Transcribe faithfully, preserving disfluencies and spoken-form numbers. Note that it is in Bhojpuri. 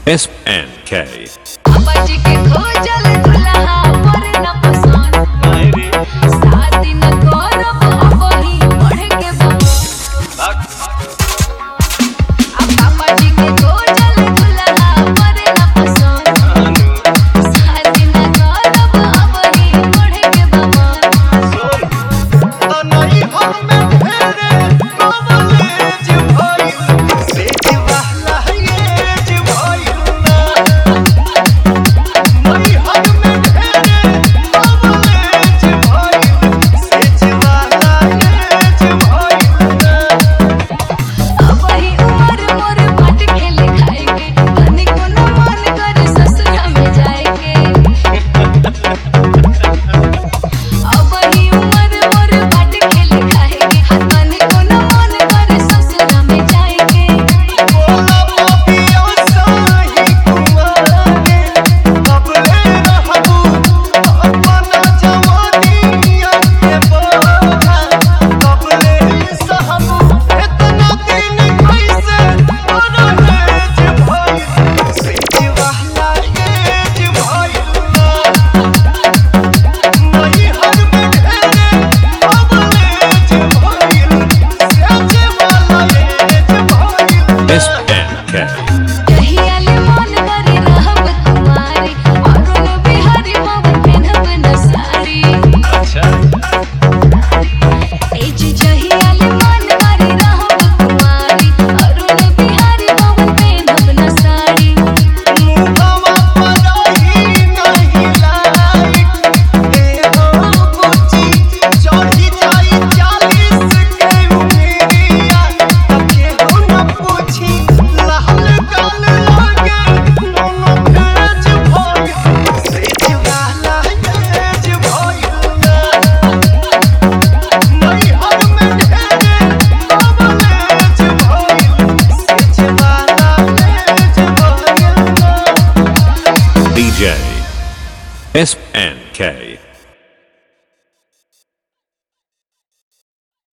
S N K बाबाजी के खोजल दुल्हा पर न पसंद शादी न करब अबही पढ़ के बा बाबाजी के खोजल दुल्हा पर न पसंद शादी न करब अबही पढ़ के बा नहीं हम में फेरे कॉलेज भाई से वाला ये जे भाई ना नहीं हम में फेरे कॉलेज भाई से वाला ये जे भाई ना अबही उमर मोर बाट खेले खाए के तनी कोनो मन करे ससुरा में जाए के अबही उमर मोर बाट खेले खाए के तनी कोनो मन करे ससुरा में जाए के बोला पियो साही कुमारे कबले रहबू अपना जवानिया के बोला कबले सहबू इतना दिन कैसे रहे जे भाई से वाला ये जे भाई ना नहीं हर में ढेरे कबले जे भाई से वाला ये जे भाई S N K कहियाले मन करे रहब कुमारी अरुण बिहारी पवन पेनहब न साड़ी अच्छा ए जी जहियाले मन करे रहब कुमारी अरुण बिहारी पवन पेनहब न साड़ी मुहवा पराही नहीं लाइक ए हो बुच्ची चढ़ी जाई चालीस के उमेरिया तके हो न पूछी लाल गाल लागे नोनो भेज भाग से वाला ये जे भाई ना नहीं हर में ढेरे कबले जे भाई से वाला ये जे भाई ना D J S N K